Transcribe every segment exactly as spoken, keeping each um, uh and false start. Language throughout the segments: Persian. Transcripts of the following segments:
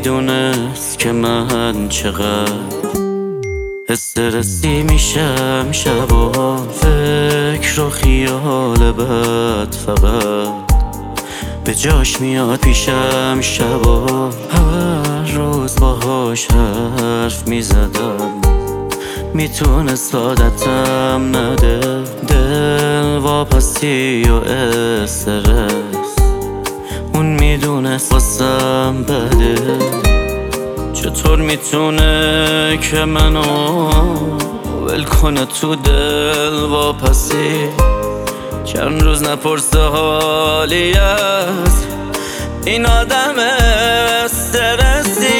میدونست که من چقدر استرسی میشم شبا، فکر و خیال بد فقط به جاش میاد پیشم شبا. هر روز باهاش حرف میزدم، میتونست عادتم نده. دل واپسی و استرس اون میدونست واسم بده. چطور میتونه که منو ول کنه تو دل واپسی؟ چند روز نپرسه حالی از این آدم استرسی.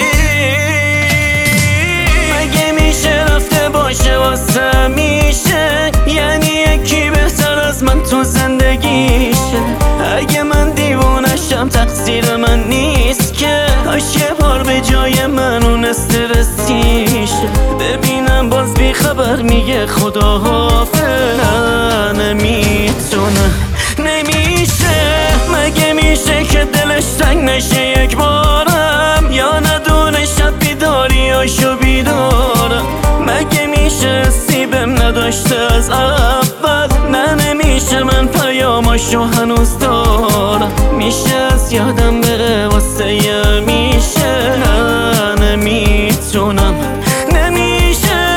مگه میشه رفته باشه واسه میشه؟ یعنی یکی بهتر از من تو زندگیشه. اگه من دیوونشم تقصیر من نیست که کاش یه بار به جای من اون استرسیشه. ببینم باز بی خبر میگه خدا حافظ. نه نمیتونه، نمیشه. مگه میشه که دلش تنگ نشه یک بارم، یا ندونه شب بیداریاشو بیدارم؟ مگه میشه سیبم نداشته از اول؟ نه نمیشه، من پیاماشو هنوز دارم. میشه از یادم بره واسه یه میشه. نه نمیتونم، نمیشه.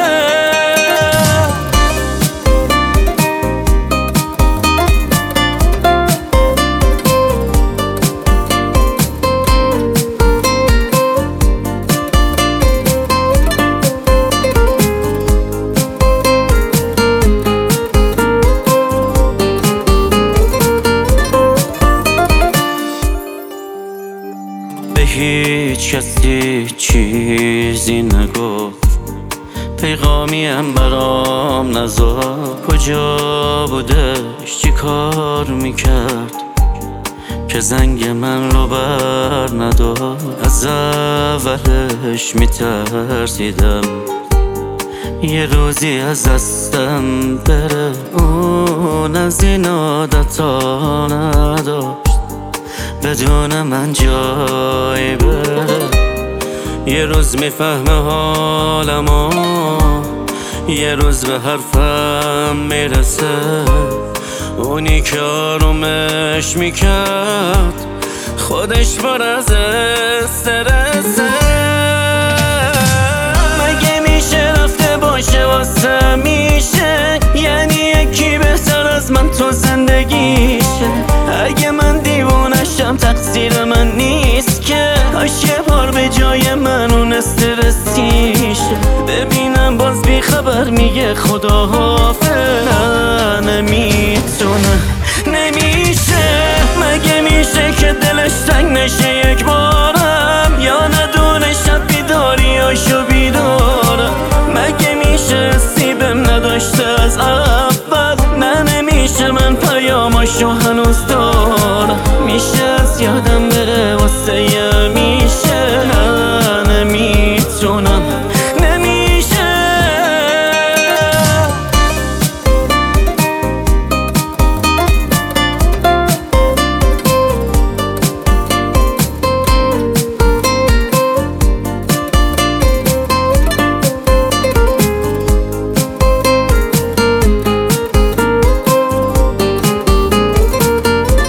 به هیچ کسی چیزی نگفت، پیغامی هم برام نذاشت. کجا بودش، چی کار میکرد که زنگ من رو بر نداشت؟ از اولش میترسیدم یه روزی از دستم بره. اون از این عادتا نداشت بدون من جای بره. یه روز میفهمه حالمو، یه روز به حرفم میرسه. اونی که آرومش میکرد خودش پر از استرسه. مگه میشه رفته باشه واسه میشه؟ یعنی یکی بهتر از من تو زندگیشه. اگه من دیوونشم تقصیر من نیست که کاش یه بار به جای من اون استرسیشه. ببینم باز بی خبر میگه خدا حافظ. نه نمیتونه، نمیشه. مگه میشه که دلش تنگ نشه یک بارم، یا ندونه شب بیداریاشو بیدارم؟ مگه میشه سیبم نداشته از اول؟ نه نمیشه، من پیاماشو هنوز دارم. میشه از یادم بره واسه یه میشه. نه نمیتونم، نمیشه.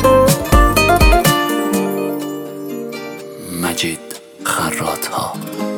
مجید خراط‌ها.